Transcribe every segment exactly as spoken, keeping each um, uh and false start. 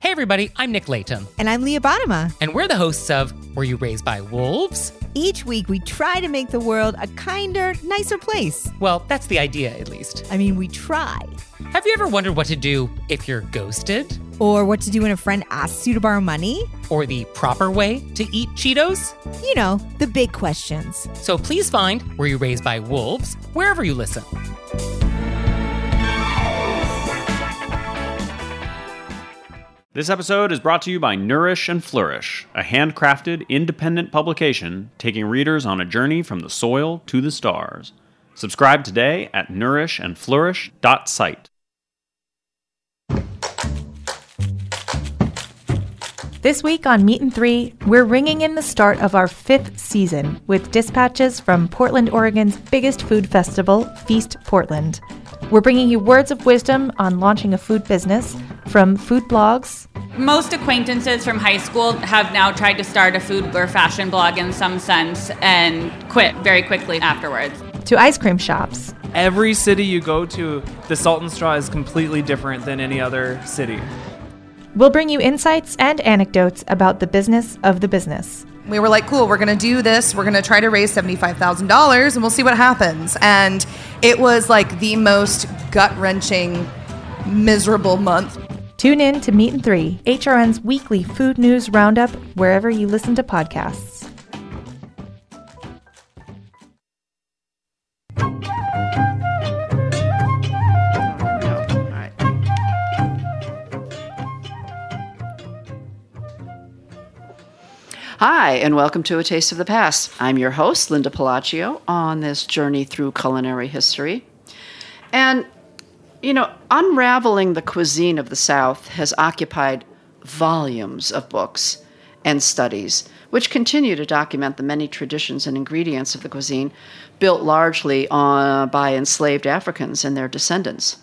Hey everybody, I'm Nick Layton. And I'm Leah Bottima. And we're the hosts of Were You Raised by Wolves? Each week we try to make the world a kinder, nicer place. Well, that's the idea, at least. I mean, we try. Have you ever wondered what to do if you're ghosted? Or what to do when a friend asks you to borrow money? Or the proper way to eat Cheetos? You know, the big questions. So please find Were You Raised by Wolves wherever you listen. This episode is brought to you by Nourish and Flourish, a handcrafted, independent publication taking readers on a journey from the soil to the stars. Subscribe today at nourish and flourish dot site. This week on Meat and Three, we're ringing in the start of our fifth season with dispatches from Portland, Oregon's biggest food festival, Feast Portland. We're bringing you words of wisdom on launching a food business from food blogs. Most acquaintances from high school have now tried to start a food or fashion blog in some sense and quit very quickly afterwards. To ice cream shops. Every city you go to, the Salt and Straw is completely different than any other city. We'll bring you insights and anecdotes about the business of the business. We were like, cool, we're going to do this. We're going to try to raise seventy-five thousand dollars and we'll see what happens. And it was like the most gut-wrenching, miserable month. Tune in to Meat and Three, H R N's weekly food news roundup, wherever you listen to podcasts. Hi, and welcome to A Taste of the Past. I'm your host, Linda Palacio, on this journey through culinary history. And, you know, unraveling the cuisine of the South has occupied volumes of books and studies, which continue to document the many traditions and ingredients of the cuisine built largely on, by enslaved Africans and their descendants.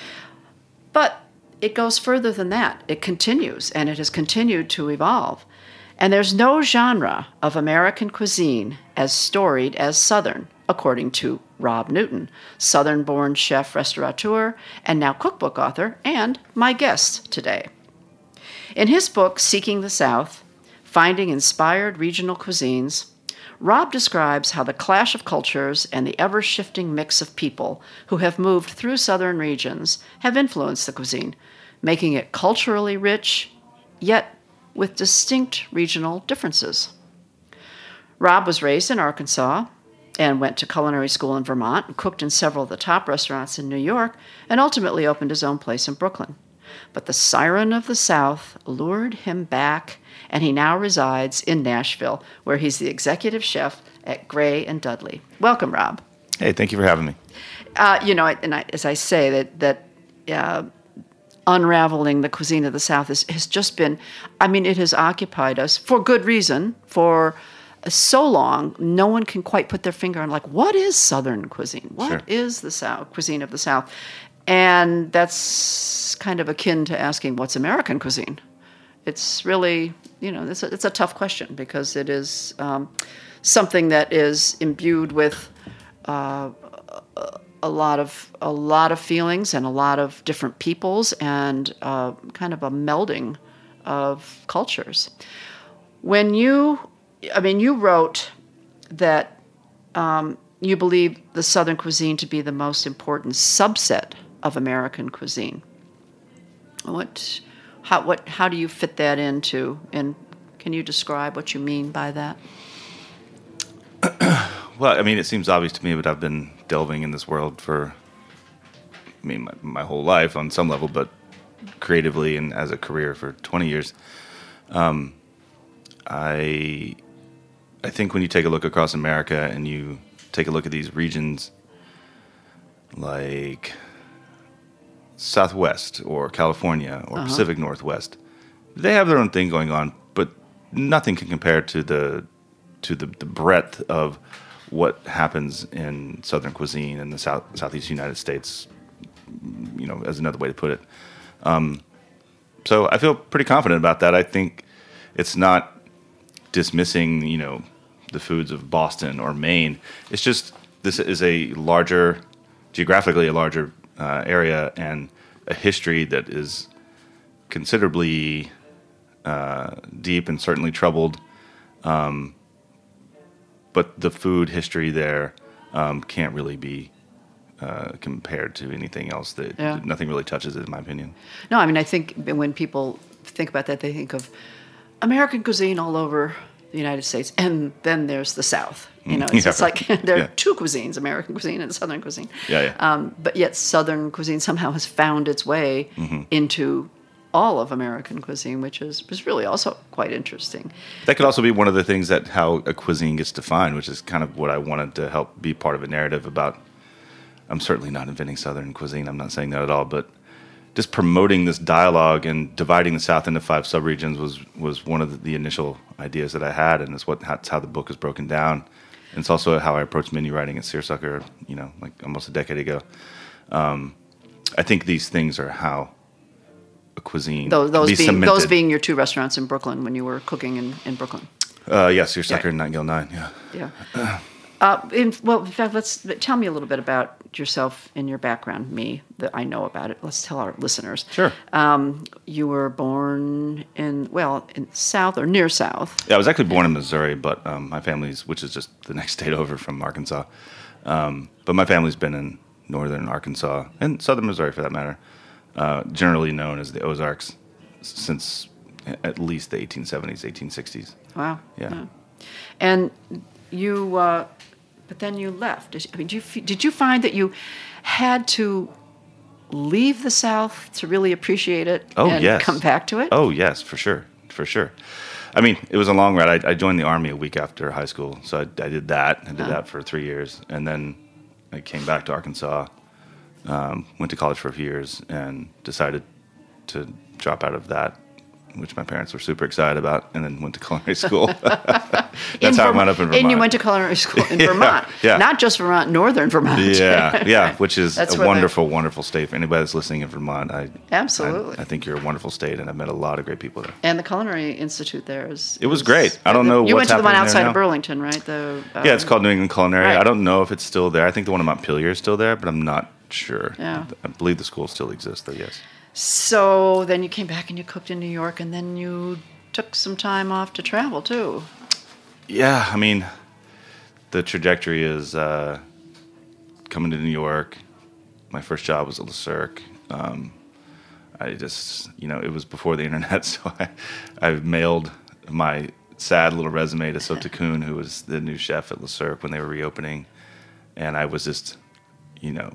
But it goes further than that. It continues, and it has continued to evolve. And there's no genre of American cuisine as storied as Southern, according to Rob Newton, Southern-born chef, restaurateur, and now cookbook author, and my guest today. In his book, Seeking the South, Finding Inspired Regional Cuisines, Rob describes how the clash of cultures and the ever-shifting mix of people who have moved through Southern regions have influenced the cuisine, making it culturally rich, yet with distinct regional differences. Rob was raised in Arkansas and went to culinary school in Vermont and cooked in several of the top restaurants in New York and ultimately opened his own place in Brooklyn. But the siren of the South lured him back, and he now resides in Nashville, where he's the executive chef at Gray and Dudley. Welcome, Rob. Hey, thank you for having me. Uh, you know, and I, as I say, that that uh, unraveling the cuisine of the South has, has just been, I mean, it has occupied us for good reason. For so long, no one can quite put their finger on, like, what is Southern cuisine? What Sure. is the South cuisine of the South? And that's kind of akin to asking, what's American cuisine? It's really, you know, it's a, it's a tough question because it is um, something that is imbued with uh, a lot of a lot of feelings and a lot of different peoples and uh, kind of a melding of cultures. When you, I mean, you wrote that um, you believe the Southern cuisine to be the most important subset of American cuisine. What, how, what, how do you fit that into? And can you describe what you mean by that? Well, I mean, it seems obvious to me, but I've been delving in this world for, I mean, my, my whole life on some level, but creatively and as a career for twenty years. Um, I, I think when you take a look across America and you take a look at these regions like Southwest or California or uh-huh. Pacific Northwest, they have their own thing going on, but nothing can compare to the to the, the breadth of what happens in Southern cuisine in the South Southeast United States, you know, as another way to put it. Um, so I feel pretty confident about that. I think it's not dismissing, you know, the foods of Boston or Maine. It's just this is a larger, geographically a larger uh, area and a history that is considerably uh, deep and certainly troubled. Um, but the food history there um, can't really be uh, compared to anything else. That Yeah. nothing really touches it, in my opinion. No, I mean, I think when people think about that, they think of American cuisine all over the United States, and then there's the South. You know, it's, Yeah. it's like there are Yeah. two cuisines: American cuisine and Southern cuisine. Yeah, yeah. Um, but yet, Southern cuisine somehow has found its way Mm-hmm. into all of American cuisine, which is was really also quite interesting. That could also be one of the things that how a cuisine gets defined, which is kind of what I wanted to help be part of a narrative about. I'm certainly not inventing Southern cuisine. I'm not saying that at all, but just promoting this dialogue and dividing the South into five subregions was was one of the, the initial ideas that I had, and it's what that's how the book is broken down. And it's also how I approached menu writing at Searsucker, you know, like almost a decade ago. Um, I think these things are how a cuisine Those, those be being cemented. those being your two restaurants in Brooklyn when you were cooking in, in Brooklyn. Uh, yeah, Searsucker Yeah. and Nightingale Nine, yeah. Yeah. Uh, in, well, in fact, let's tell me a little bit about yourself and your background. Me, that I know about it. Let's tell our listeners. Sure. Um, you were born in well, in South or near South. Yeah, I was actually born in Missouri, but um, my family's, which is just the next state over from Arkansas. Um, but my family's been in northern Arkansas and southern Missouri, for that matter, uh, generally known as the Ozarks since at least the eighteen seventies, eighteen sixties. Wow. Yeah. And you, uh, but then you left. Did you, I mean, did you f- did you find that you had to leave the South to really appreciate it? Oh, and yes. come back to it? Oh, yes, for sure, for sure. I mean, it was a long ride. I, I joined the Army a week after high school, so I, I did that. I did that for three years, and then I came back to Arkansas, um, went to college for a few years, and decided to drop out of that, which my parents were super excited about, and then went to culinary school. That's how I wound up in Vermont. And you went to culinary school in Yeah, Vermont. yeah. Not just Vermont, northern Vermont. Yeah, yeah, which is That's a where the- wonderful, wonderful state. For anybody that's listening in Vermont, I Absolutely. I, I think you're a wonderful state, and I've met a lot of great people there. And the Culinary Institute there is. It was is- great. I don't know You what's went to the one happening there outside now. of Burlington, right? The um, Yeah, it's called New England Culinary. right. I don't know if it's still there. I think the one in Montpelier is still there, but I'm not sure. Yeah. I believe the school still exists, though, yes. So then you came back and you cooked in New York, and then you took some time off to travel too. Yeah, I mean, the trajectory is uh, coming to New York. My first job was at Le Cirque. Um, I just, you know, it was before the internet, so I, I mailed my sad little resume to Sota Kuhn, who was the new chef at Le Cirque when they were reopening. And I was just, you know,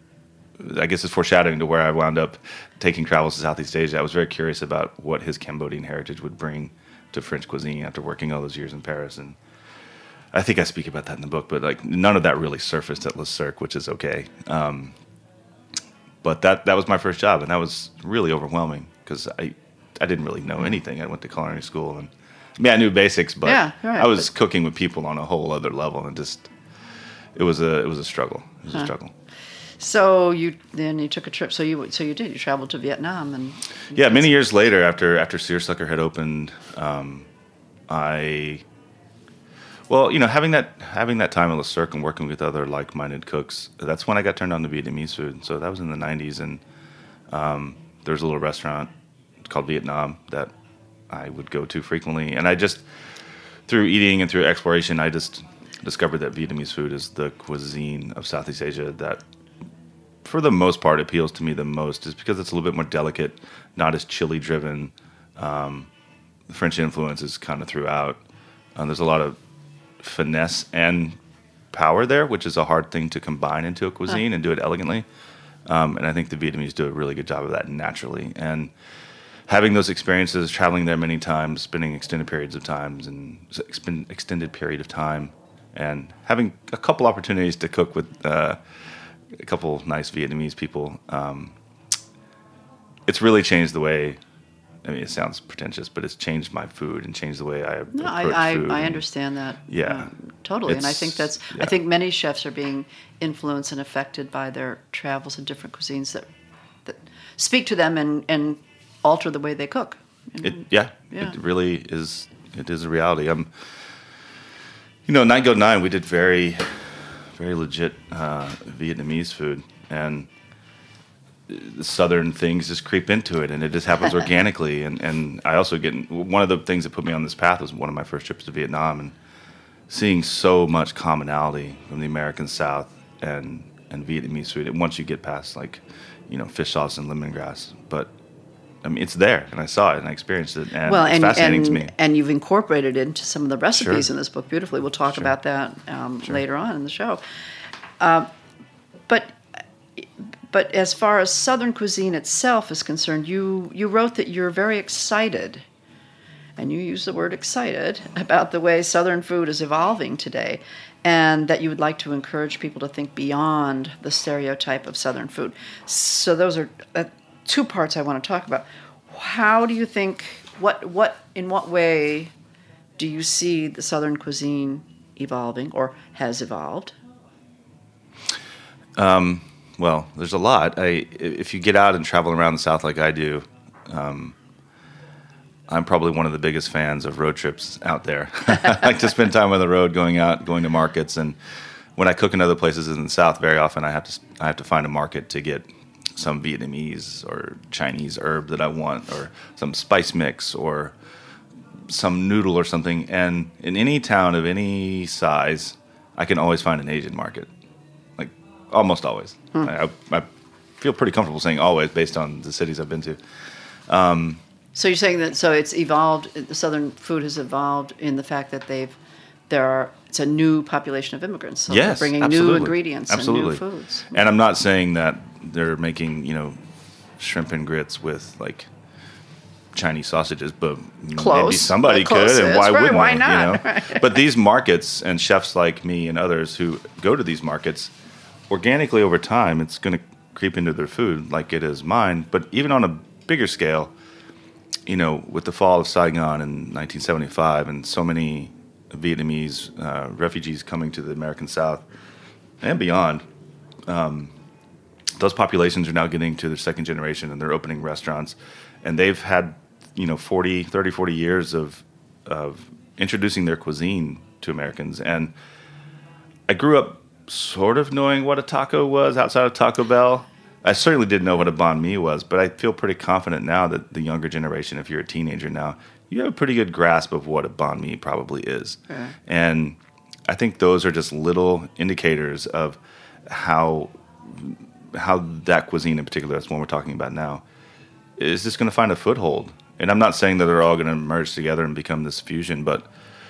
I guess it's foreshadowing to where I wound up taking travels to Southeast Asia. I was very curious about what his Cambodian heritage would bring to French cuisine after working all those years in Paris. And I think I speak about that in the book, but like none of that really surfaced at Le Cirque, which is okay. Um, but that that was my first job, and that was really overwhelming because I I didn't really know anything. I went to culinary school, and I mean I knew basics, but Yeah, right, I was but- cooking with people on a whole other level, and just it was a it was a struggle. It was a struggle. So you then you took a trip. So you so you did. You traveled to Vietnam and Yeah, many years later, after after Searsucker had opened, um, I, well, you know, having that having that time at Le Cirque and working with other like-minded cooks, that's when I got turned on to Vietnamese food. So that was in the nineties, and um, there was a little restaurant called Vietnam that I would go to frequently, and I just through eating and through exploration, I just discovered that Vietnamese food is the cuisine of Southeast Asia that, for the most part, appeals to me the most, is because it's a little bit more delicate, not as chili driven. Um, the French influence is kind of throughout. Um, there's a lot of finesse and power there, which is a hard thing to combine into a cuisine and do it elegantly. Um, and I think the Vietnamese do a really good job of that naturally. And having those experiences, traveling there many times, spending extended periods of times and expen- extended period of time, and having a couple opportunities to cook with uh, a couple nice Vietnamese people, um, it's really changed the way. I mean, it sounds pretentious, but it's changed my food and changed the way I No, approach I, I, food. I and- understand that. Yeah. um, totally. And I It's- think that's. yeah. I think many chefs are being influenced and affected by their travels in different cuisines that that speak to them and, and alter the way they cook. It, yeah, Yeah. it really is. It is a reality. Um, you know, Nine Go Nine, we did very, very legit uh, Vietnamese food, and the southern things just creep into it, and it just happens organically. And, and I also get one of the things that put me on this path was one of my first trips to Vietnam, and seeing so much commonality from the American South and and Vietnamese food. And once you get past like, you know, fish sauce and lemongrass, but I mean, it's there, and I saw it, and I experienced it, and well, it's and, fascinating and, to me. And you've incorporated it into some of the recipes Sure. in this book beautifully. We'll talk Sure. about that um, Sure. later on in the show. Uh, but but as far as Southern cuisine itself is concerned, you you wrote that you're very excited, and you use the word excited, about the way Southern food is evolving today, and that you would like to encourage people to think beyond the stereotype of Southern food. So those are uh, two parts I want to talk about. How do you think, what, what, in what way do you see the Southern cuisine evolving or has evolved? Um, well, there's a lot. I, if you get out and travel around the South like I do, um, I'm probably one of the biggest fans of road trips out there. I like to spend time on the road, going out, going to markets, and when I cook in other places in the South, very often I have to I have to find a market to get some Vietnamese or Chinese herb that I want, or some spice mix, or some noodle or something. And in any town of any size, I can always find an Asian market, like almost always. Hmm. I, I feel pretty comfortable saying always based on the cities I've been to. Um, So you're saying that so it's evolved. The Southern food has evolved in the fact that they've there are it's a new population of immigrants. So yes, they're bringing absolutely. new ingredients absolutely. and new foods. And I'm not saying that they're making, you know, shrimp and grits with like Chinese sausages, but Close. maybe somebody The could, and closest. why Right, wouldn't why they, not? You know? But these markets and chefs like me and others who go to these markets, organically over time, it's going to creep into their food like it is mine. But even on a bigger scale, you know, with the fall of Saigon in nineteen seventy-five and so many Vietnamese uh, refugees coming to the American South and beyond, um, those populations are now getting to their second generation, and they're opening restaurants. And they've had, you know, forty, thirty, forty years of of introducing their cuisine to Americans. And I grew up sort of knowing what a taco was outside of Taco Bell. I certainly didn't know what a banh mi was, but I feel pretty confident now that the younger generation, if you're a teenager now, you have a pretty good grasp of what a banh mi probably is. Yeah. And I think those are just little indicators of how how that cuisine in particular, that's one we're talking about now, is just going to find a foothold. And I'm not saying that they're all going to merge together and become this fusion, but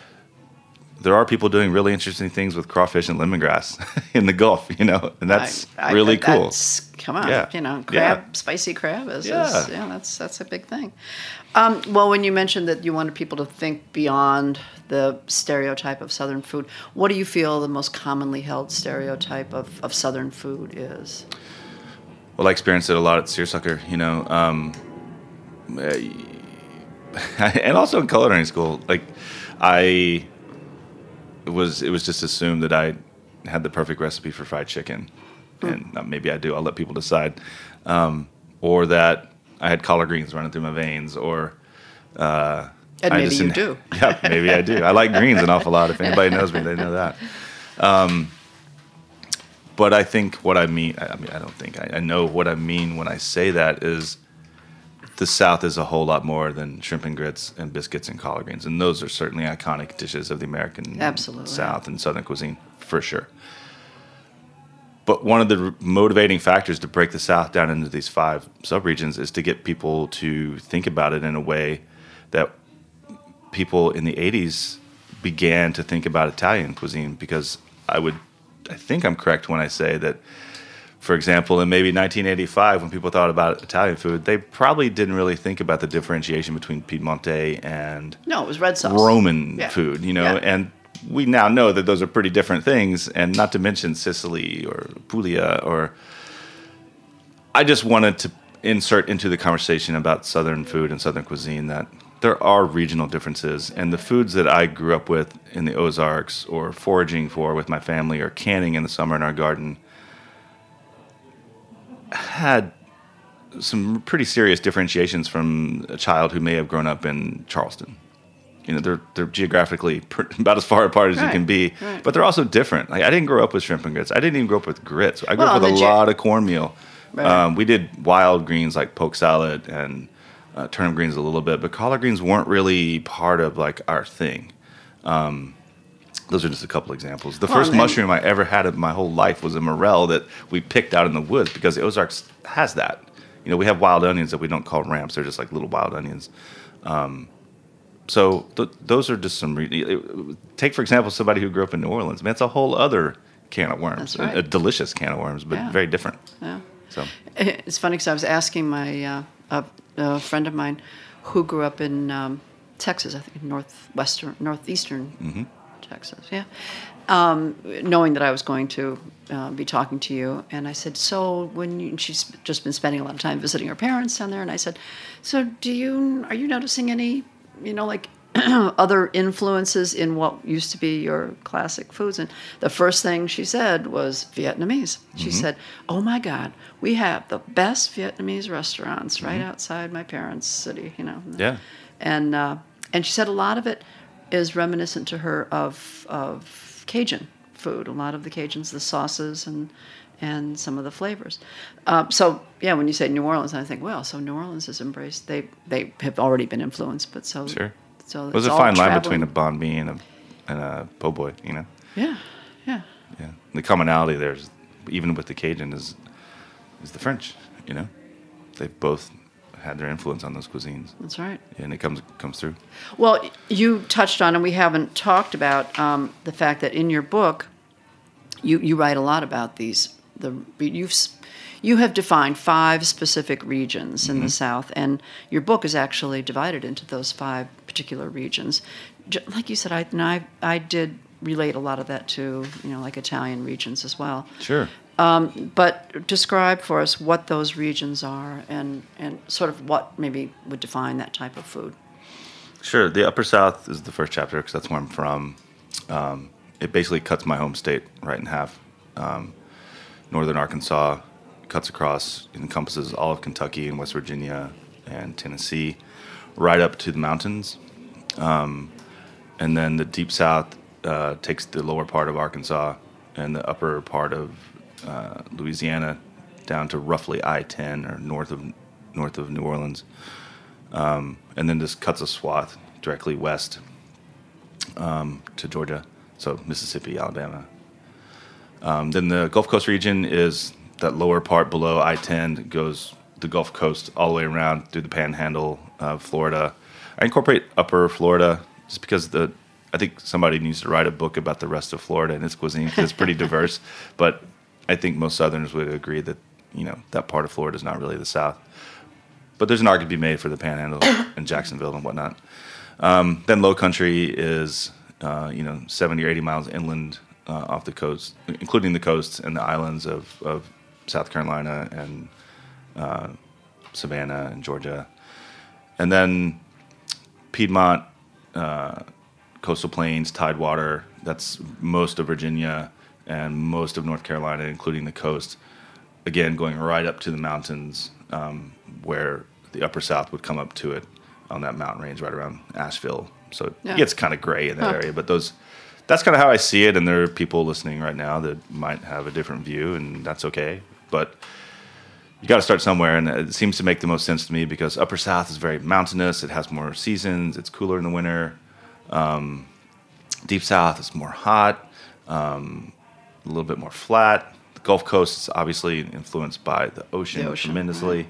there are people doing really interesting things with crawfish and lemongrass in the Gulf, you know, and that's I, I, really cool. That's, come on, Yeah. you know, crab, Yeah. spicy crab is, Yeah. is yeah, that's that's a big thing. Um, well, when you mentioned that you wanted people to think beyond the stereotype of Southern food, what do you feel the most commonly held stereotype of, of Southern food is? Well, I experienced it a lot at Searsucker, you know, um, and also in culinary school. Like, I it was it was just assumed that I had the perfect recipe for fried chicken, Mm. and uh, maybe I do. I'll let people decide, um, or that I had collard greens running through my veins, or uh, And I maybe just you didn't- do. Yeah, maybe I do. I like greens an awful lot. If anybody knows me, they know that. Um, but I think what I mean, I mean, I don't think, I, I know what I mean when I say that is the South is a whole lot more than shrimp and grits and biscuits and collard greens. And those are certainly iconic dishes of the American Absolutely. South and Southern cuisine, for sure. But one of the r- motivating factors to break the South down into these five subregions is to get people to think about it in a way that people in the eighties began to think about Italian cuisine, because I would, I think I'm correct when I say that, for example, in maybe nineteen eighty-five, when people thought about Italian food, they probably didn't really think about the differentiation between Piedmonte and No, it was red sauce. Roman Yeah. food, you know, Yeah. and we now know that those are pretty different things, and not to mention Sicily or Puglia. Or I just wanted to insert into the conversation about Southern food and Southern cuisine that there are regional differences, and the foods that I grew up with in the Ozarks, or foraging for with my family, or canning in the summer in our garden, had some pretty serious differentiations from a child who may have grown up in Charleston. You know, they're they're geographically per, about as far apart as you Right, can be, right. but they're also different. Like, I didn't grow up with shrimp and grits. I didn't even grow up with grits. I grew Well, up with a the ge- lot of cornmeal Right. Um, we did wild greens like poke salad and uh, turnip greens a little bit, but collard greens weren't really part of like our thing. Um, those are just a couple examples. The Well, first and- mushroom I ever had in my whole life was a morel that we picked out in the woods because Ozarks has that. You know, we have wild onions that we don't call ramps. They're just like little wild onions. Um, so th- those are just some. Re- it- take, for example, somebody who grew up in New Orleans. Man, it's a whole other can of worms. That's right. a, a delicious can of worms, but Yeah. very different. Yeah. So It's funny because I was asking my uh, a, a friend of mine who grew up in um, Texas, I think northwestern, northeastern Mm-hmm. Texas, yeah. Um, knowing that I was going to uh, be talking to you, and I said, "So when you?" She's just been spending a lot of time visiting her parents down there, and I said, "So do you? Are you noticing any, you know, like?" other influences in what used to be your classic foods. And the first thing she said was Vietnamese. She Mm-hmm. said, "Oh my God, we have the best Vietnamese restaurants right Mm-hmm. outside my parents' city," you know. Yeah. And uh, and she said a lot of it is reminiscent to her of of Cajun food. A lot of the Cajuns, the sauces and and some of the flavors. Uh, so yeah, when you say New Orleans, I think, well, so New Orleans has embraced. They they have already been influenced, but so Sure. So There's it's a all fine line traveling. between a banh mi and a and a po' boy, you know. Yeah, yeah. Yeah. The commonality there's even with the Cajun is is the French, you know. They've both had their influence on those cuisines. That's right. And it comes comes through. Well, you touched on, and we haven't talked about um, the fact that in your book, you, you write a lot about these. The you've s- you have defined five specific regions in the South, and your book is actually divided into those five particular regions. J- Like you said, I and I I did relate a lot of that to you know like Italian regions as well. Sure. Um, but describe for us what those regions are, and and sort of what maybe would define that type of food. Sure. The Upper South is the first chapter because that's where I'm from. Um, it basically cuts my home state right in half. Um, northern Arkansas cuts across, it encompasses all of Kentucky and West Virginia and Tennessee, right up to the mountains. Um, and then the Deep South uh, takes the lower part of Arkansas and the upper part of uh, Louisiana down to roughly I ten or north of north of New Orleans. Um, and then just cuts a swath directly west um, to Georgia, so Mississippi, Alabama. Um, then the Gulf Coast region is that lower part below I ten that goes the Gulf Coast all the way around through the Panhandle of Florida. I incorporate Upper Florida just because the I think somebody needs to write a book about the rest of Florida and its cuisine because it's pretty diverse. But I think most Southerners would agree that you know that part of Florida is not really the South. But there's an argument to be made for the Panhandle and Jacksonville and whatnot. Um, then Low Country is, uh, you know, seventy or eighty miles inland uh, off the coast, including the coasts and the islands of, of South Carolina and uh, Savannah and Georgia. And then Piedmont, uh, coastal plains, Tidewater, that's most of Virginia and most of North Carolina, including the coast. Again, going right up to the mountains, um, where the Upper South would come up to it on that mountain range right around Asheville. So Yeah. it gets kind of gray in that Huh. area. But those, that's kind of how I see it. And there are people listening right now that might have a different view, and that's okay. But you got to start somewhere, and it seems to make the most sense to me because Upper South is very mountainous. It has more seasons. It's cooler in the winter. Um, Deep South is more hot, um, a little bit more flat. The Gulf Coast is obviously influenced by the ocean, The ocean, tremendously.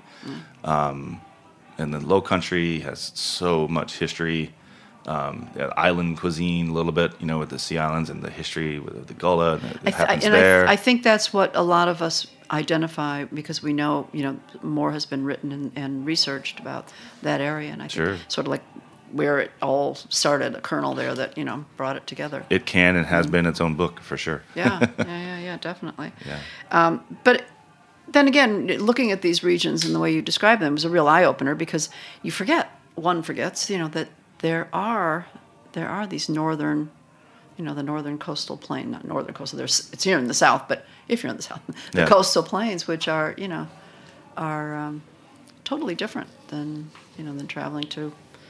Um, and the Low Country has so much history. Um, island cuisine, a little bit, you know, with the Sea Islands and the history with the Gullah that I th- happens and there. I, I think that's what a lot of us identify because we know, you know, more has been written and, and researched about that area, and I think Sure. sort of like where it all started, a kernel there that you know brought it together. It can and has been its own book for sure. Yeah, yeah, yeah, yeah, definitely. Yeah. Um, but then again, looking at these regions and the way you describe them was a real eye opener because you forget, one forgets, you know, that there are there are these northern, you know, the northern coastal plain, not northern coastal. There's it's here in the south, but if you're in the south, the Yeah. coastal plains, which are you know, are um, totally different than you know than traveling to,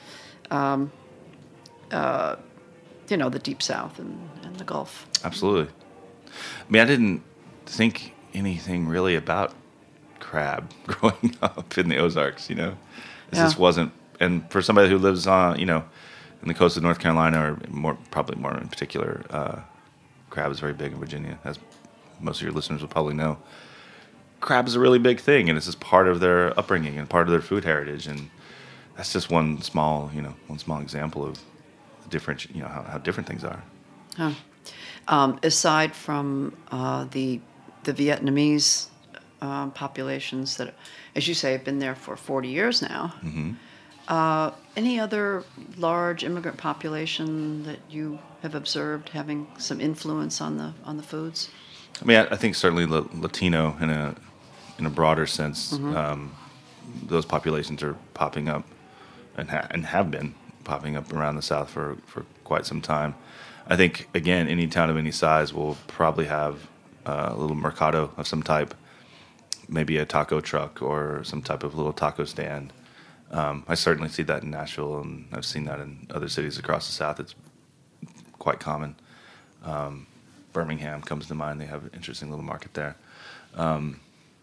um, uh, you know, the deep south and, and the Gulf. Absolutely. I mean, I didn't think anything really about crab growing up in the Ozarks. You know, it Yeah. just wasn't. And for somebody who lives on, you know, in the coast of North Carolina, or more probably more in particular, uh, crab is very big in Virginia, as most of your listeners will probably know. Crab is a really big thing, and it's just part of their upbringing and part of their food heritage. And that's just one small, you know, one small example of the different, you know, how, how different things are. Huh. Um, aside from uh, the the Vietnamese uh, populations that, as you say, have been there for forty years now, Mm-hmm. uh, any other large immigrant population that you have observed having some influence on the on the foods? I mean, I, I think certainly La- Latino in a in a broader sense, Mm-hmm. um, those populations are popping up and ha- and have been popping up around the South for, for quite some time. I think again, any town of any size will probably have uh, a little mercado of some type, maybe a taco truck or some type of little taco stand. Um, I certainly see that in Nashville, and I've seen that in other cities across the South. It's quite common. Um, Birmingham comes to mind. They have an interesting little market there. Um,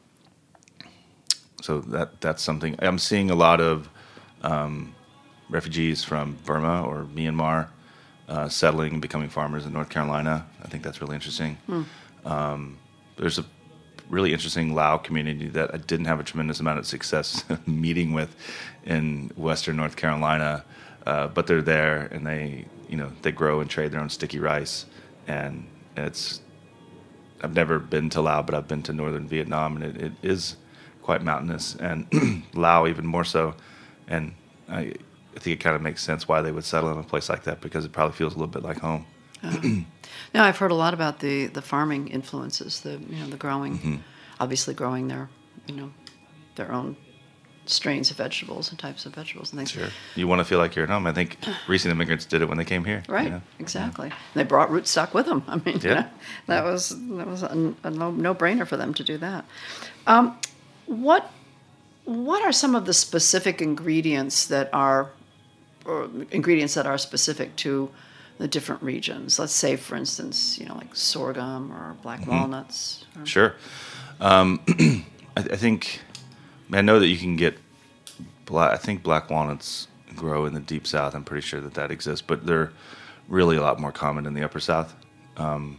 so that that's something. I'm seeing a lot of um, refugees from Burma or Myanmar uh, settling and becoming farmers in North Carolina. I think that's really interesting. Hmm. Um, there's a really interesting Lao community that I didn't have a tremendous amount of success meeting with in Western North Carolina, uh, but they're there, and they, you know, they grow and trade their own sticky rice, and it's. I've never been to Laos, but I've been to northern Vietnam, and it, it is quite mountainous, and Laos even more so, and I, I think it kind of makes sense why they would settle in a place like that, because it probably feels a little bit like home. Uh, now, I've heard a lot about the, the farming influences, the you know the growing, Mm-hmm. obviously growing their you know their own strains of vegetables and types of vegetables and things. Sure. You want to feel like you're at home. I think recent immigrants did it when they came here. Right. You know? Exactly. And they brought rootstock with them. I mean, you Yeah. know, that was that was a, a no no brainer for them to do that. Um, what what are some of the specific ingredients that are or ingredients that are specific to the different regions? Let's say, for instance, you know, like sorghum or black Mm-hmm. walnuts. Or, Sure. Um, I, I think I know that you can get. Black, I think black walnuts grow in the deep South. I'm pretty sure that that exists, but they're really a lot more common in the upper South. Um,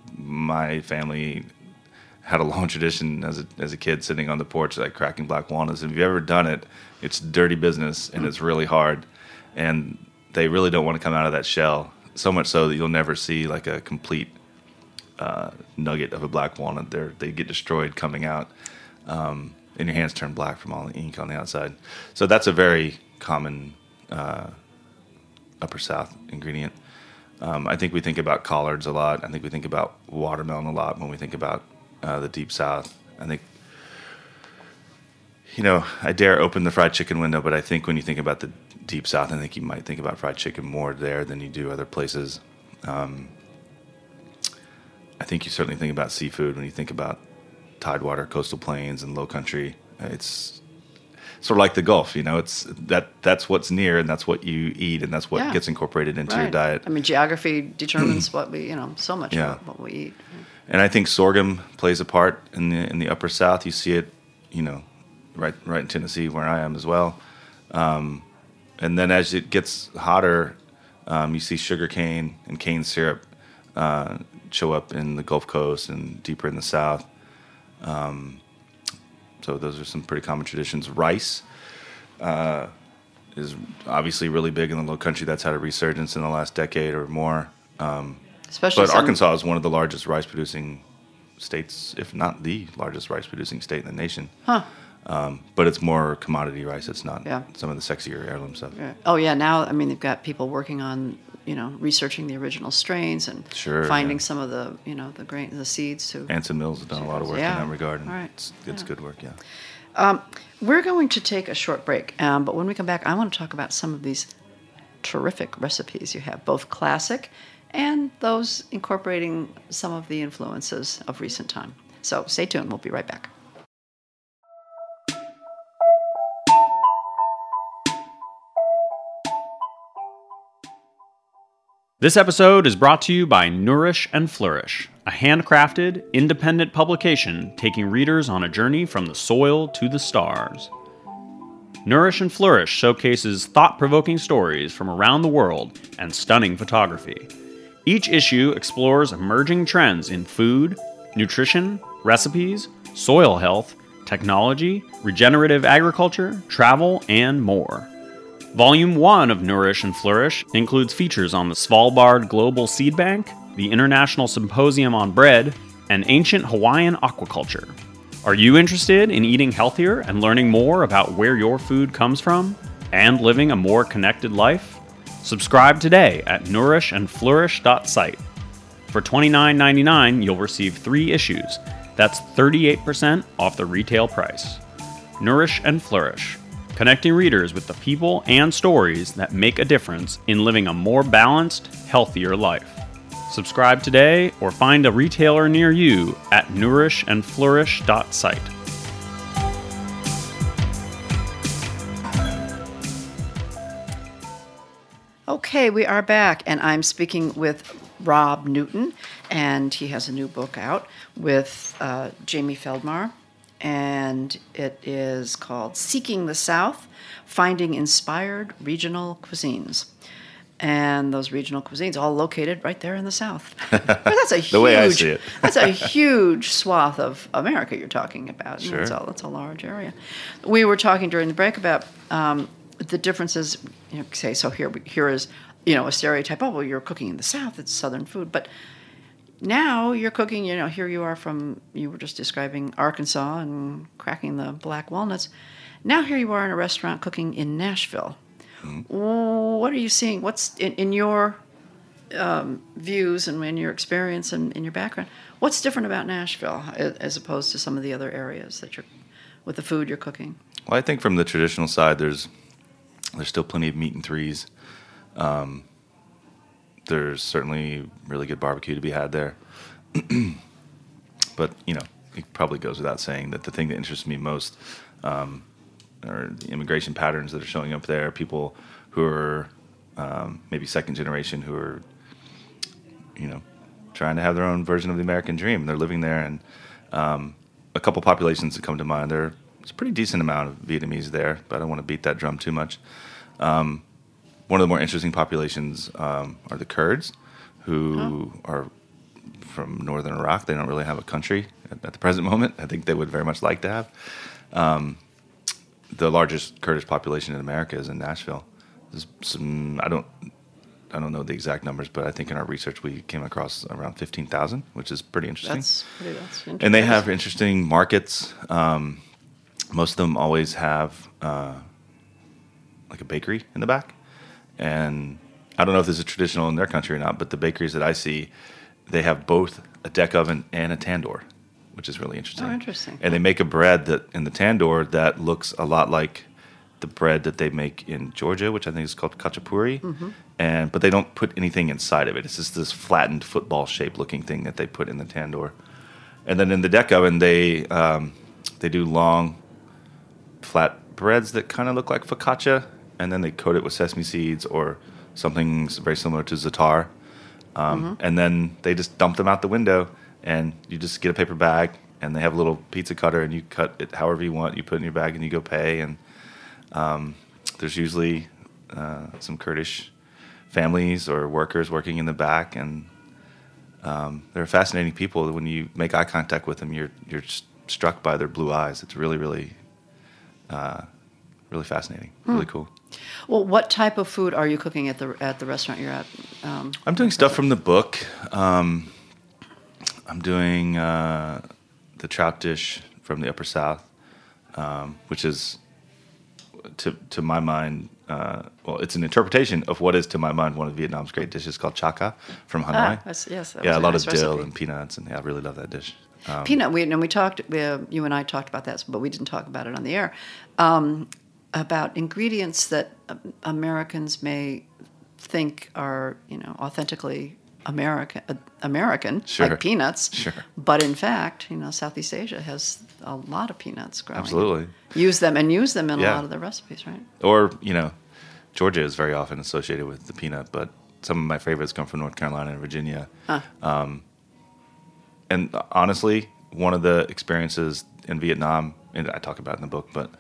my family had a long tradition as a as a kid, sitting on the porch, like cracking black walnuts. And if you've ever done it, it's dirty business and it's really hard. And they really don't want to come out of that shell. So much so that you'll never see like a complete uh, nugget of a black walnut. They they get destroyed coming out. Um, and your hands turn black from all the ink on the outside. So that's a very common uh, upper South ingredient. Um, I think we think about collards a lot. I think we think about watermelon a lot when we think about uh, the deep South. I think, you know, I dare open the fried chicken window, but I think when you think about the deep South, I think you might think about fried chicken more there than you do other places. Um, I think you certainly think about seafood when you think about Tidewater, coastal plains, and low country. It's sort of like the Gulf, you know. It's that that's what's near, and that's what you eat, and that's what Yeah. gets incorporated into right. your diet. I mean, geography determines what we you know so much Yeah. about what we eat. And I think sorghum plays a part in the in the upper South. You see it, you know, right right in Tennessee where I am as well. Um, and then as it gets hotter, um, you see sugar cane and cane syrup uh, show up in the Gulf Coast and deeper in the South. Um, so those are some pretty common traditions. Rice uh, is obviously really big in the low country. That's had a resurgence in the last decade or more. Um, Especially but some- Arkansas is one of the largest rice producing states, if not the largest rice producing state in the nation. Huh. Um, but it's more commodity rice. It's not Yeah. some of the sexier heirloom stuff. Yeah. Oh yeah, now I mean they've got people working on you know researching the original strains and Sure, finding yeah. some of the you know the grain the seeds to. Anson Mills has done a lot of work Yeah. in that regard. And All right. It's, it's Yeah. good work, yeah. Um, we're going to take a short break, um, but when we come back, I want to talk about some of these terrific recipes you have, both classic and those incorporating some of the influences of recent time. So stay tuned. We'll be right back. This episode is brought to you by Nourish and Flourish, a handcrafted, independent publication taking readers on a journey from the soil to the stars. Nourish and Flourish showcases thought-provoking stories from around the world and stunning photography. Each issue explores emerging trends in food, nutrition, recipes, soil health, technology, regenerative agriculture, travel, and more. Volume one of Nourish and Flourish includes features on the Svalbard Global Seed Bank, the International Symposium on Bread, and ancient Hawaiian aquaculture. Are you interested in eating healthier and learning more about where your food comes from and living a more connected life? Subscribe today at nourish and flourish dot site. For twenty-nine ninety-nine, you'll receive three issues. That's thirty-eight percent off the retail price. Nourish and Flourish, connecting readers with the people and stories that make a difference in living a more balanced, healthier life. Subscribe today or find a retailer near you at nourish and flourish dot site. Okay, we are back, and I'm speaking with Rob Newton, and he has a new book out with uh, Jamie Feldmar, and it is called Seeking the South, Finding Inspired Regional Cuisines. And those regional cuisines all located right there in the South. But that's a huge, the way I see it. That's a huge swath of America you're talking about. Sure. It's a, it's a large area. We were talking during the break about um, the differences. You know, say, so here, here is, you know, a stereotype. Oh, well, you're cooking in the South. It's Southern food. But now you're cooking, you know, here you are from, you were just describing Arkansas and cracking the black walnuts. Now here you are in a restaurant cooking in Nashville. Mm-hmm. What are you seeing? What's in, in your um, views and in your experience and in your background, what's different about Nashville as opposed to some of the other areas that you're, with the food you're cooking? Well, I think from the traditional side, there's there's still plenty of meat and threes. Um, there's certainly really good barbecue to be had there. But, you know, it probably goes without saying that the thing that interests me most um, are the immigration patterns that are showing up there, people who are um, maybe second generation who are, you know, trying to have their own version of the American dream. They're living there, and um, a couple populations that come to mind. There's a pretty decent amount of Vietnamese there, but I don't want to beat that drum too much. Um, one of the more interesting populations um, are the Kurds, who oh. are from northern Iraq. They don't really have a country at, at the present moment. I think they would very much like to have. Um, the largest Kurdish population in America is in Nashville. There's some, I don't, I don't know the exact numbers, but I think in our research we came across around fifteen thousand, which is pretty interesting. That's pretty, that's interesting. And they have interesting markets. Um, most of them always have uh, like a bakery in the back. And I don't know if this is traditional in their country or not, but the bakeries that I see, they have both a deck oven and a tandoor, which is really interesting. Oh, interesting. And they make a bread that in the tandoor that looks a lot like the bread that they make in Georgia, which I think is called khachapuri. Mm-hmm. And but they don't put anything inside of it. It's just this flattened football-shaped looking thing that they put in the tandoor. And then in the deck oven, they um, they do long, flat breads that kind of look like focaccia, and then they coat it with sesame seeds or something very similar to za'atar. Um, mm-hmm. And then they just dump them out the window, and you just get a paper bag, and they have a little pizza cutter, and you cut it however you want. You put it in your bag, and you go pay. And um, there's usually uh, some Kurdish families or workers working in the back, and um, they're fascinating people. When you make eye contact with them, you're you're struck by their blue eyes. It's really, really, uh, really fascinating. Hmm. Really cool. Well, what type of food are you cooking at the at the restaurant you're at? Um, I'm doing stuff from the book. Um, I'm doing uh, the trout dish from the Upper South, um, which is, to to my mind, uh, well, it's an interpretation of what is, to my mind, one of Vietnam's great dishes called chaka from Hanoi. Ah, that's, yes, that yeah, was a lot nice of dill recipe. and peanuts, and yeah, I really love that dish. Um, Peanut, we and we talked. Uh, you and I talked about that, but we didn't talk about it on the air. Um, about ingredients that Americans may think are, you know, authentically American, uh, American, sure. like peanuts. Sure. But in fact, you know, Southeast Asia has a lot of peanuts growing. Absolutely. Use them and use them in yeah. a lot of their recipes, right? Or, you know, Georgia is very often associated with the peanut, but some of my favorites come from North Carolina and Virginia. Huh. Um, and honestly, one of the experiences in Vietnam, and I talk about it in the book, but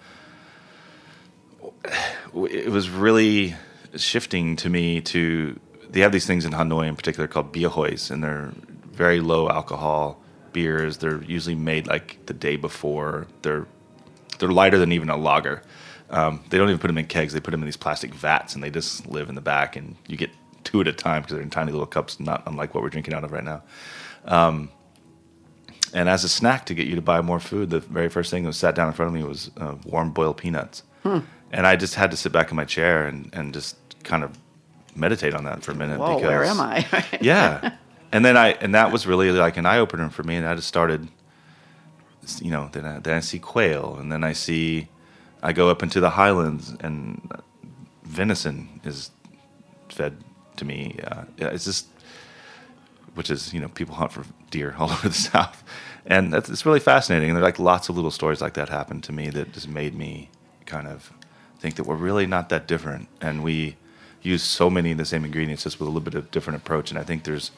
it was really shifting to me to, they have these things in Hanoi in particular called bia hois, and they're very low alcohol beers. They're usually made like the day before. They're they're lighter than even a lager. Um, they don't even put them in kegs. They put them in these plastic vats, and they just live in the back, and you get two at a time because they're in tiny little cups, not unlike what we're drinking out of right now. Um, and as a snack to get you to buy more food, the very first thing that was sat down in front of me was uh, warm boiled peanuts. Hmm. And I just had to sit back in my chair and, and just kind of meditate on that for a minute. Whoa, because, where am I? Yeah. And then I, and that was really like an eye opener for me. And I just started, you know, then I, then I see quail, and then I see, I go up into the highlands, and venison is fed to me. Uh, it's just, which is, you know, people hunt for deer all over the South. And that's, it's really fascinating. And there are like lots of little stories like that happened to me that just made me kind of think that we're really not that different. And we use so many of the same ingredients, just with a little bit of different approach. And I think there's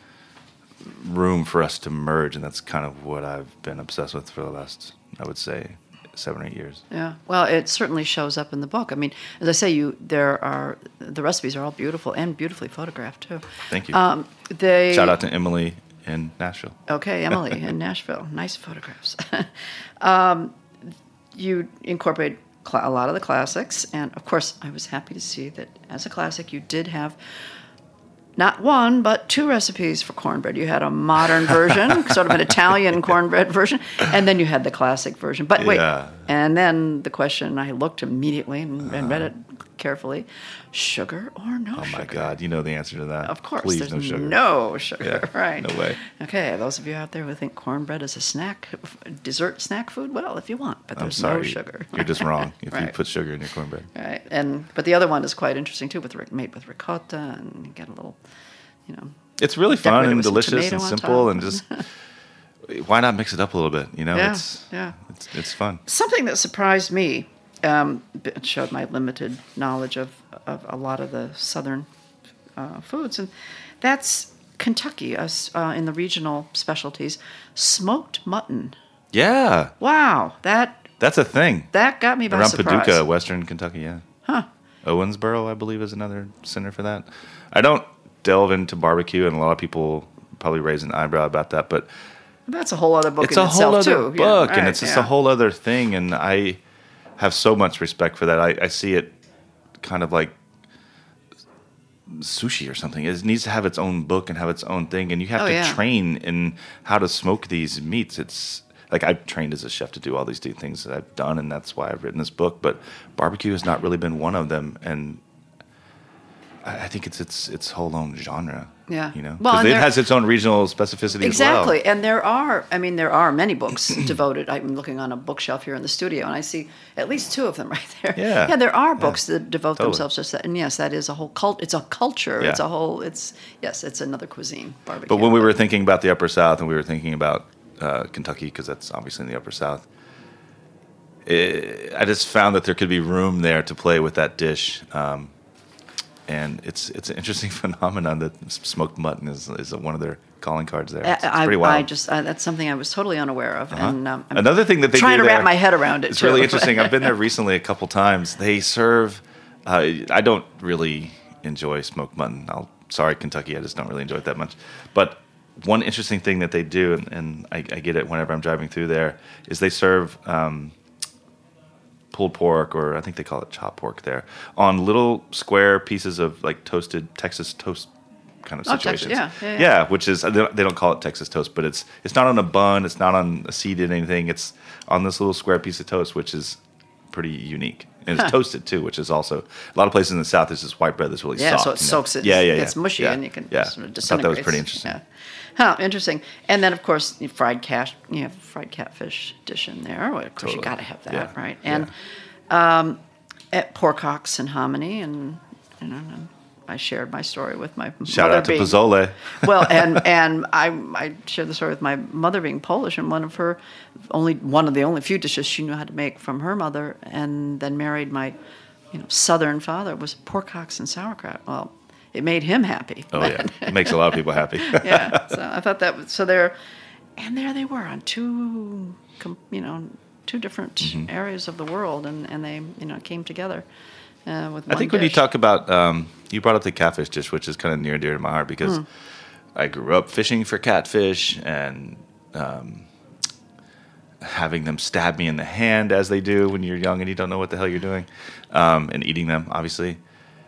room for us to merge. And that's kind of what I've been obsessed with for the last, I would say, seven or eight years. Yeah. Well, it certainly shows up in the book. I mean, as I say, you there are the recipes are all beautiful and beautifully photographed too. Thank you. Um, they Shout out to Emily in Nashville. Okay, Emily in Nashville. Nice photographs. um, you incorporate cl- a lot of the classics, and of course, I was happy to see that as a classic, you did have not one, but two recipes for cornbread. You had a modern version, sort of an Italian cornbread version, and then you had the classic version. But wait, Yeah. and then the question, I looked immediately and, and read it carefully, sugar or no Oh sugar? my God, you know the answer to that. Of course, Please, there's no sugar. no sugar, Yeah, right? no way. Okay, those of you out there who think cornbread is a snack, dessert snack food, well, if you want, but I'm there's sorry. no sugar. You're just wrong if you Right. put sugar in your cornbread. Right, and but the other one is quite interesting too, with ric- made with ricotta, and you get a little, you know. It's really fun decorated and with some delicious tomato and on simple, top. and just why not mix it up a little bit? You know, Yeah, it's yeah. it's it's fun. Something that surprised me, um, it showed my limited knowledge of, of a lot of the southern uh, foods, and that's Kentucky, us uh, in the regional specialties, smoked mutton. Yeah, Wow, that that's a thing that got me by around surprise. Paducah, Western Kentucky. Yeah, Huh. Owensboro, I believe, is another center for that. I don't delve into barbecue, and a lot of people probably raise an eyebrow about that, but That's a whole other book it's in a whole itself other too. book, Yeah, and right, it's just yeah. a whole other thing. And I have so much respect for that. I, I see it kind of like sushi or something. It needs to have its own book and have its own thing, and you have Oh, to yeah. train in how to smoke these meats. It's like I've trained as a chef to do all these things that I've done, and that's why I've written this book. But barbecue has not really been one of them, and I I think it's its its whole own genre. Yeah. you know, Well, because and it there- has its own regional specificity Exactly, as well. and there are, I mean, there are many books devoted. I'm looking on a bookshelf here in the studio, and I see at least two of them right there. Yeah. yeah, there are Yeah. books that devote Totally. themselves to that, and yes, that is a whole cult. It's a culture. Yeah. It's a whole. It's yes, it's another cuisine. Barbecue. But when we were thinking about the Upper South, and we were thinking about uh, Kentucky, because that's obviously in the Upper South, it, I just found that there could be room there to play with that dish. Um, and it's it's an interesting phenomenon that s- smoked mutton is is one of their calling cards there. It's, it's I, pretty I wild. just uh, that's something I was totally unaware of, and um, I'm Another thing that they trying do to wrap there- my head around it. It's too. really interesting. I've been there recently a couple times. They serve. Uh, I don't really enjoy smoked mutton. I'll sorry, Kentucky. I just don't really enjoy it that much. But one interesting thing that they do, and, and I, I get it whenever I'm driving through there, is they serve um, pulled pork, or I think they call it chopped pork there, on little square pieces of like toasted Texas toast kind of Oh, Texas, situations. yeah, yeah, yeah. which is they don't, they don't call it Texas toast, but it's it's not on a bun, it's not on a seeded anything. It's on this little square piece of toast, which is pretty unique, and it's Huh. toasted too, which is also a lot of places in the South. There's this white bread that's really Yeah, soft. so it you know? soaks it. Yeah, yeah, yeah. It's mushy, yeah. and you can yeah. sort of I thought that was disintegrates. pretty interesting. Yeah. Huh, interesting. And then, of course, you fried cash. You have a fried catfish dish in there. Well, of course, you Totally. got to have that, Yeah. right? And um, at pork hocks and hominy, and you know, and I shared my story with my Shout mother out to being, Pozole. well, and and I I shared the story with my mother being Polish, and one of her only one of the only few dishes she knew how to make from her mother, and then married my, you know, Southern father was pork hocks and sauerkraut. Well, it made him happy. Oh yeah, it makes a lot of people happy. Yeah, so I thought that was, so there, and there they were on two, com- you know, two different Mm-hmm. areas of the world, and, and they, you know, came together uh, with I one think when you dish. talk about, um, you brought up the catfish dish, which is kind of near and dear to my heart because Mm. I grew up fishing for catfish and um, having them stab me in the hand as they do when you're young and you don't know what the hell you're doing, um, and eating them, obviously.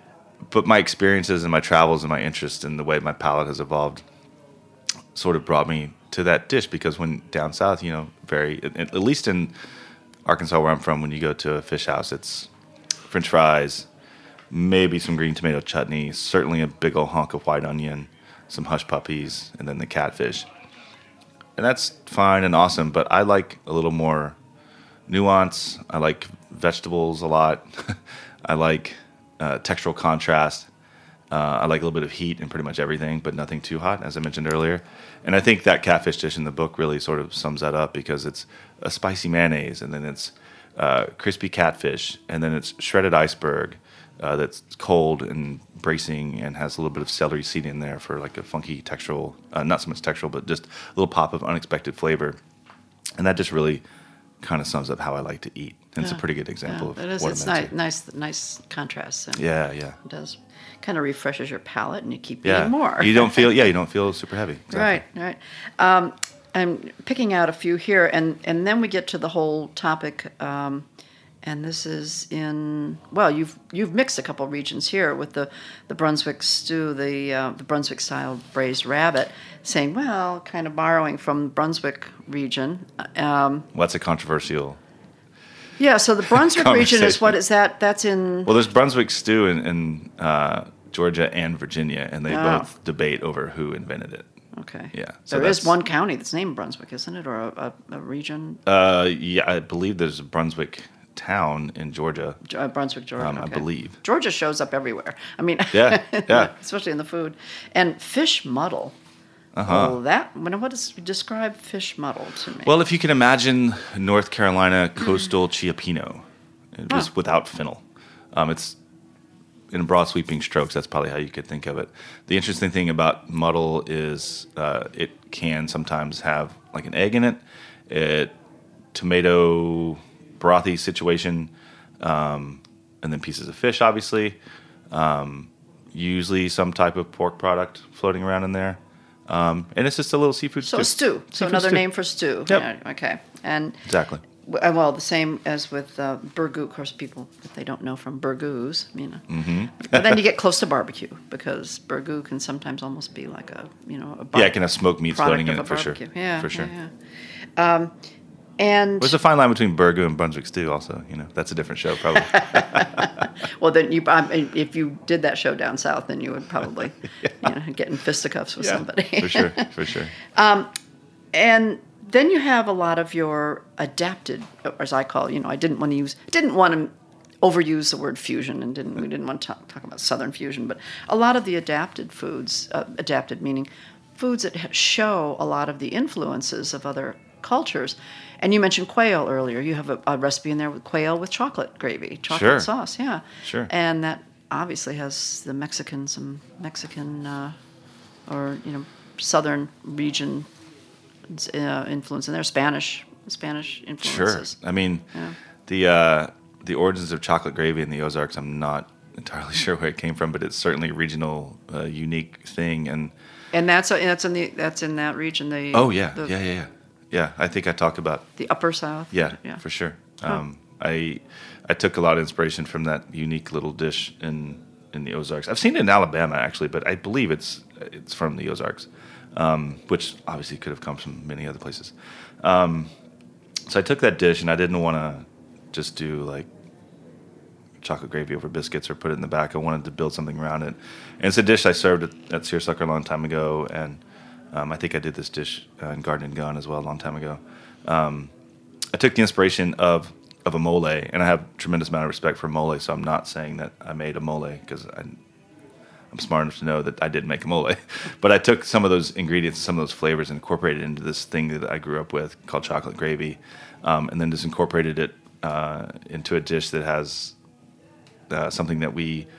But my experiences and my travels and my interest in the way my palate has evolved sort of brought me to that dish because when down south, you know, very, at, at least in Arkansas where I'm from, when you go to a fish house, it's French fries, maybe some green tomato chutney, certainly a big old hunk of white onion, some hush puppies, and then the catfish. And that's fine and awesome, but I like a little more nuance. I like vegetables a lot. I like uh, textural contrast. Uh, I like a little bit of heat in pretty much everything, but nothing too hot, as I mentioned earlier. And I think that catfish dish in the book really sort of sums that up because it's a spicy mayonnaise, and then it's uh, crispy catfish, and then it's shredded iceberg uh, that's cold and bracing and has a little bit of celery seed in there for like a funky textural, uh, not so much textural, but just a little pop of unexpected flavor. And that just really kind of sums up how I like to eat. And it's a pretty good example Yeah, of it is. what It's I'm nice, into. nice, nice contrast. And Yeah, yeah. It does kind of refreshes your palate, and you keep Yeah. eating more. You don't feel, yeah, you don't feel super heavy. Exactly. Right, right. Um, I'm picking out a few here, and, and then we get to the whole topic. Um, and this is in well, you've you've mixed a couple regions here with the, the Brunswick stew, the uh, the Brunswick style braised rabbit, saying well, kind of borrowing from the Brunswick region. Um, Well, that's a controversial. yeah, so the Brunswick region is Conversation. what is that? That's in Well, there's Brunswick stew in, in uh, Georgia and Virginia, and they Oh. both debate over who invented it. okay. Yeah, so there is that's- one county that's named Brunswick, isn't it, or a, a, a region? Uh, yeah, I believe there's a Brunswick town in Georgia. Uh, Brunswick, Georgia. Um, I okay. believe. Georgia shows up everywhere. I mean, Yeah, yeah. especially in the food. And fish muddle. Uh-huh. Oh, that. What what does describe fish muddle to me? Well, if you can imagine North Carolina coastal Chiapino, just Huh. without fennel. Um, it's in broad sweeping strokes. That's probably how you could think of it. The interesting thing about muddle is uh, it can sometimes have like an egg in it, it tomato brothy situation, um, and then pieces of fish, obviously. Um, usually some type of pork product floating around in there. Um, and it's just a little seafood so stew. stew. So Seafood another stew. name for stew. Yep. Yeah, okay. And Exactly. w- uh, well, the same as with uh, burgoo. Of course, people if they don't know from burgoos, you know. Mm-hmm. But then you get close to barbecue because burgoo can sometimes almost be like a you know a bar- Yeah, it can have smoked meats product floating in of it a for sure. barbecue. Yeah, for sure. Yeah, yeah. Um, and There's a fine line between burgoo and Brunswick stew. Also, you know, that's a different show, probably. well, then you um, if you did that show down south, then you would probably you know, get in fisticuffs with somebody. for sure, for sure. And then you have a lot of your adapted, or as I call, you know, I didn't want to use, didn't want to overuse the word fusion, and didn't we didn't want to talk, talk about Southern fusion, but a lot of the adapted foods, uh, adapted meaning foods that ha- show a lot of the influences of other cultures. And you mentioned quail earlier. You have a, a recipe in there with quail with chocolate gravy, chocolate Sure. sauce, yeah. Sure. And that obviously has the Mexican, some Mexican, uh, or you know, Southern region uh, influence in there, Spanish, Spanish Sure. influences. I mean, Yeah. the uh, the origins of chocolate gravy in the Ozarks, I'm not entirely sure where it came from, but it's certainly a regional, uh, unique thing. And And that's a, that's in the that's in that region. The oh yeah, the, yeah, yeah, yeah, yeah. I think I talked about the upper South. yeah, yeah. for sure. Um, I I took a lot of inspiration from that unique little dish in in the Ozarks. I've seen it in Alabama actually, but I believe it's it's from the Ozarks, um, which obviously could have come from many other places. Um, so I took that dish and I didn't want to just do like chocolate gravy over biscuits or put it in the back. I wanted to build something around it. And it's a dish I served at, at Searsucker a long time ago, and um, I think I did this dish uh, in Garden and Gun as well a long time ago. Um, I took the inspiration of of a mole, and I have a tremendous amount of respect for mole, so I'm not saying that I made a mole because I'm smart enough to know that I didn't make a mole. But I took some of those ingredients, some of those flavors, and incorporated it into this thing that I grew up with called chocolate gravy, um, and then just incorporated it uh, into a dish that has uh, something that we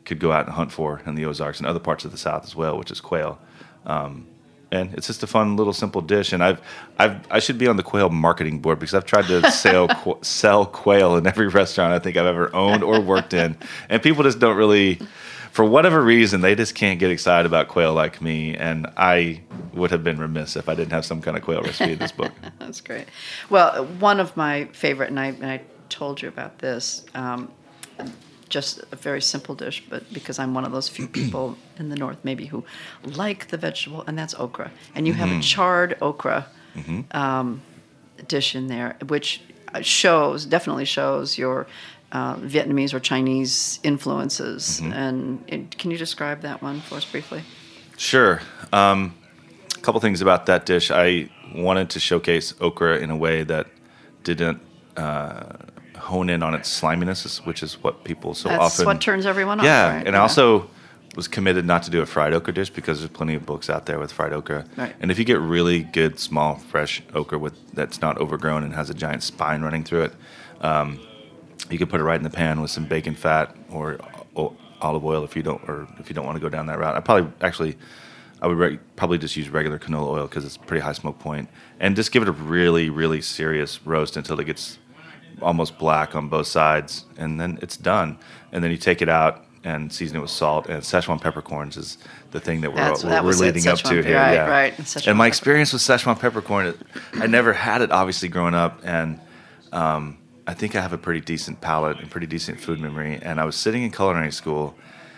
could go out and hunt for in the Ozarks and other parts of the South as well, which is quail. Um, and it's just a fun little simple dish. And I've, I've, I should be on the quail marketing board because I've tried to sell qu- sell quail in every restaurant I think I've ever owned or worked in, and people just don't really, for whatever reason, they just can't get excited about quail like me. And I would have been remiss if I didn't have some kind of quail recipe in this book. That's great. Well, one of my favorite, and I, and I told you about this. Um, just a very simple dish, but because I'm one of those few people in the North maybe who like the vegetable, and that's okra. And you mm-hmm. have a charred okra mm-hmm. um, dish in there, which shows, definitely shows your uh, Vietnamese or Chinese influences. Mm-hmm. And it, can you describe that one for us briefly? Sure. Um, a couple things about that dish. I wanted to showcase okra in a way that didn't uh, hone in on its sliminess, which is what people so That's often... That's what turns everyone off, yeah, right? and yeah. I also was committed not to do a fried okra dish because there's plenty of books out there with fried okra. Right. And if you get really good, small, fresh okra with that's not overgrown and has a giant spine running through it, um, you can put it right in the pan with some bacon fat or o- olive oil if you don't, or if you don't want to go down that route. I probably actually... I would re- probably just use regular canola oil because it's a pretty high smoke point, and just give it a really, really serious roast until it gets almost black on both sides, and then it's done. And then you take it out and season it with salt, and Szechuan peppercorns is the thing that we're, That's, we're, that we're leading it, up to here. Right, yeah. right. Szechuan and my experience with Szechuan peppercorn, it, I never had it obviously growing up, and um, I think I have a pretty decent palate and pretty decent food memory. And I was sitting in culinary school,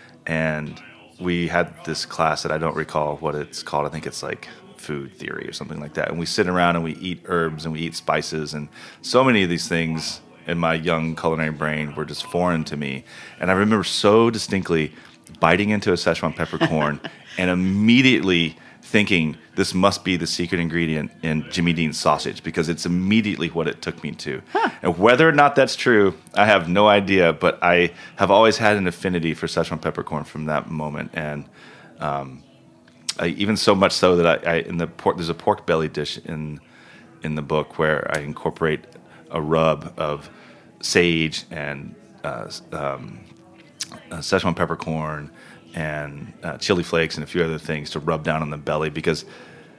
and we had this class that I don't recall what it's called. I think it's like food theory or something like that. And we sit around and we eat herbs and we eat spices. And so many of these things in my young culinary brain were just foreign to me. And I remember so distinctly biting into a Szechuan peppercorn and immediately thinking this must be the secret ingredient in Jimmy Dean's sausage, because it's immediately what it took me to. Huh. And whether or not that's true, I have no idea, but I have always had an affinity for Szechuan peppercorn from that moment. And um, I, even so much so that I, I in the pork, there's a pork belly dish in in the book where I incorporate a rub of sage and uh, um, uh, Szechuan peppercorn and uh, chili flakes and a few other things to rub down on the belly, because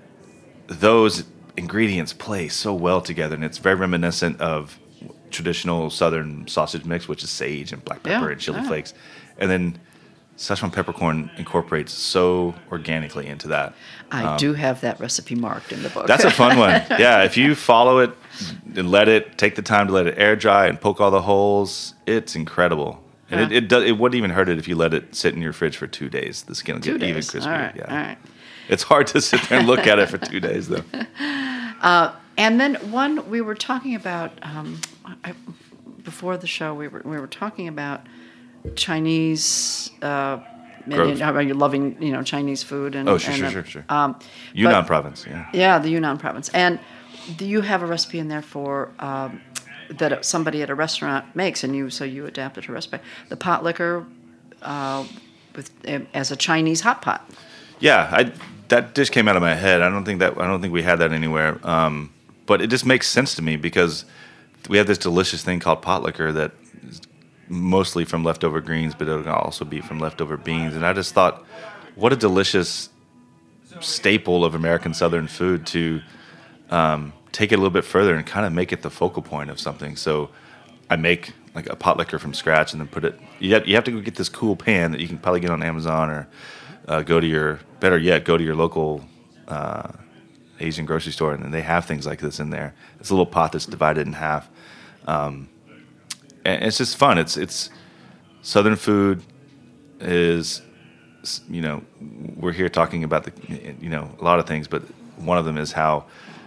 those ingredients play so well together, and it's very reminiscent of traditional Southern sausage mix, which is sage and black pepper yeah, and chili yeah. flakes. And then Szechuan peppercorn incorporates so organically into that. I um, do have that recipe marked in the book. That's a fun one. Yeah, if you follow it and let it, take the time to let it air dry and poke all the holes, it's incredible. And huh. it, it, does, it wouldn't even hurt it if you let it sit in your fridge for two days. The skin will two get days. even crispier. All right, yeah. all right. It's hard to sit there and look at it for two days, though. Uh, and then one, we were talking about, um, I, before the show, we were we were talking about Chinese, uh, and, how you're loving, you know, Chinese food. And, oh, sure, and, sure, uh, sure, sure. Um, Yunnan but, province, yeah. Yeah, the Yunnan province. And do you have a recipe in there for... Um, that somebody at a restaurant makes, and you so you adapted her recipe. The pot liquor uh, with as a Chinese hot pot. Yeah, I, that dish came out of my head. I don't think that I don't think we had that anywhere. Um, but it just makes sense to me because we have this delicious thing called pot liquor that is mostly from leftover greens, but it'll also be from leftover beans. And I just thought, what a delicious staple of American Southern food to. Um, take it a little bit further and kind of make it the focal point of something. So I make like a pot liquor from scratch and then put it, you have, you have to go get this cool pan that you can probably get on Amazon, or uh, go to your, better yet, go to your local uh, Asian grocery store, and then they have things like this in there. It's a little pot that's divided in half. Um, and it's just fun. It's, it's Southern food is, you know, we're here talking about the, you know, a lot of things, but one of them is how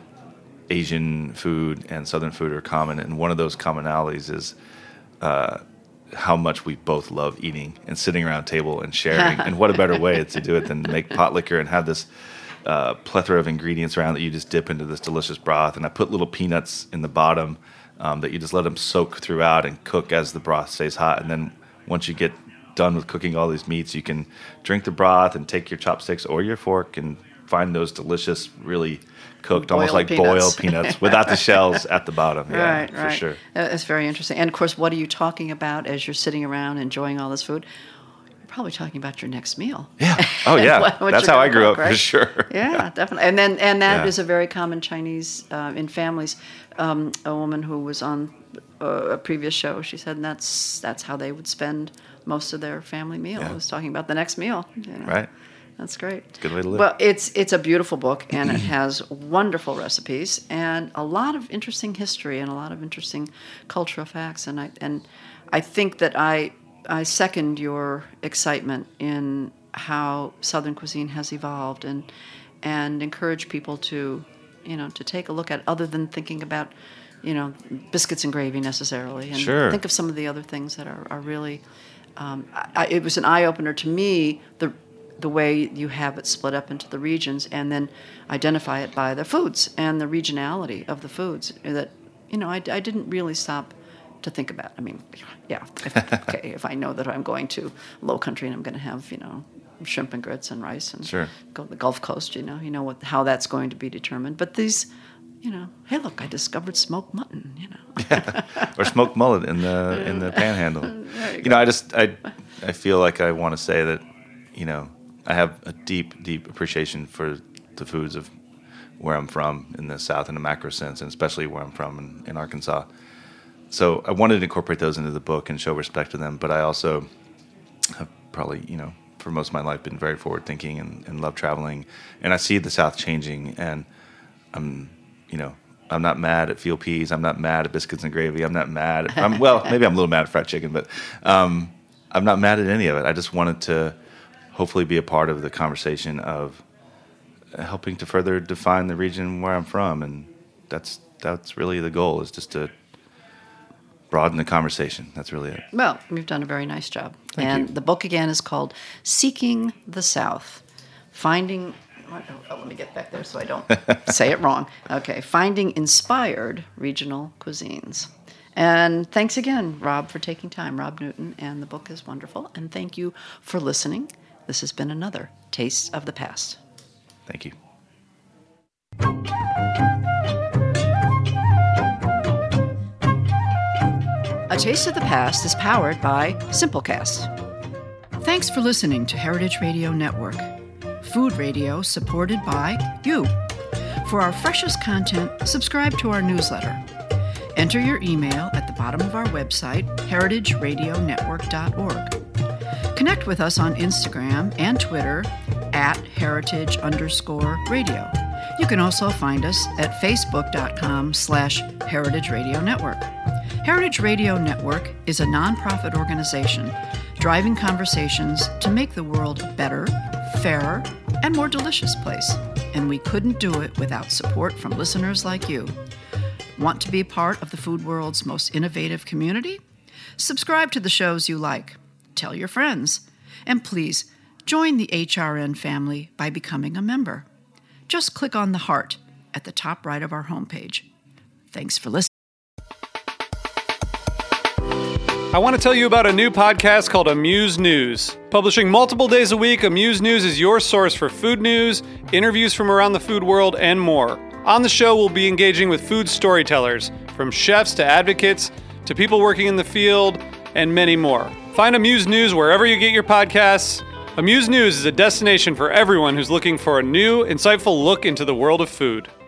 Asian food and Southern food are common, and one of those commonalities is uh, how much we both love eating and sitting around a table and sharing. And what a better way to do it than make pot liquor and have this uh, plethora of ingredients around that you just dip into this delicious broth. And I put little peanuts in the bottom um, that you just let them soak throughout and cook as the broth stays hot. And then once you get done with cooking all these meats, you can drink the broth and take your chopsticks or your fork and find those delicious, really cooked, boiled almost like peanuts. boiled peanuts without the shells at the bottom. Yeah, right, for right. sure. That's very interesting. And of course, what are you talking about as you're sitting around enjoying all this food? probably talking about your next meal. Yeah. Oh, yeah. what, what That's you're how I gonna grew cook, up, right? for sure. Yeah, yeah, definitely. And then, and that Yeah. is a very common Chinese uh, in families. Um, a woman who was on uh, a previous show, she said that's that's how they would spend most of their family meal. Yeah. Was talking about the next meal. You know? Right. That's great. It's a good way to live. Well, it's it's a beautiful book, and it has wonderful recipes and a lot of interesting history and a lot of interesting cultural facts. And I and I think that I I second your excitement in how Southern cuisine has evolved, and and encourage people to, you know, to take a look at other than thinking about, you know, biscuits and gravy necessarily, and Sure. think of some of the other things that are are really. Um, I, it was an eye opener to me. The the way you have it split up into the regions and then identify it by the foods and the regionality of the foods that, you know, I, I didn't really stop to think about. I mean, yeah, if, okay, if I know that I'm going to low country and I'm going to have, you know, shrimp and grits and rice and Sure. go to the Gulf Coast, you know, you know what how that's going to be determined. But these, you know, hey, look, I discovered smoked mutton, you know. Yeah. Or smoked mullet in the in the panhandle. You, you know, I just I I feel like I want to say that, you know, I have a deep, deep appreciation for the foods of where I'm from in the South in a macro sense, and especially where I'm from in, in Arkansas. So I wanted to incorporate those into the book and show respect to them, but I also have probably, you know, for most of my life been very forward-thinking and, and love traveling. And I see the South changing, and I'm, you know, I'm not mad at field peas. I'm not mad at biscuits and gravy. I'm not mad at, I'm, well, maybe I'm a little mad at fried chicken, but um, I'm not mad at any of it. I just wanted to hopefully be a part of the conversation of helping to further define the region where I'm from. And that's that's really the goal, is just to broaden the conversation. That's really it. Well, you've done a very nice job. Thank and you. the book, again, is called Seeking the South. Finding, oh, oh, let me get back there so I don't say it wrong. Okay, Finding Inspired Regional Cuisines. And thanks again, Rob, for taking time. Rob Newton, and the book is wonderful. And thank you for listening. This has been another Taste of the Past. Thank you. A Taste of the Past is powered by Simplecast. Thanks for listening to Heritage Radio Network, food radio supported by you. For our freshest content, subscribe to our newsletter. Enter your email at the bottom of our website, heritage radio network dot org. Connect with us on Instagram and Twitter at heritage underscore radio. You can also find us at facebook.com slash heritage radio network. Heritage Radio Network is a nonprofit organization driving conversations to make the world a better, fairer, and more delicious place. And we couldn't do it without support from listeners like you. Want to be part of the food world's most innovative community? Subscribe to the shows you like. Tell your friends. And please, join the H R N family by becoming a member. Just click on the heart at the top right of our homepage. Thanks for listening. I want to tell you about a new podcast called Amuse News. Publishing multiple days a week, Amuse News is your source for food news, interviews from around the food world, and more. On the show, we'll be engaging with food storytellers, from chefs to advocates to people working in the field, and many more. Find Amuse News wherever you get your podcasts. Amuse News is a destination for everyone who's looking for a new, insightful look into the world of food.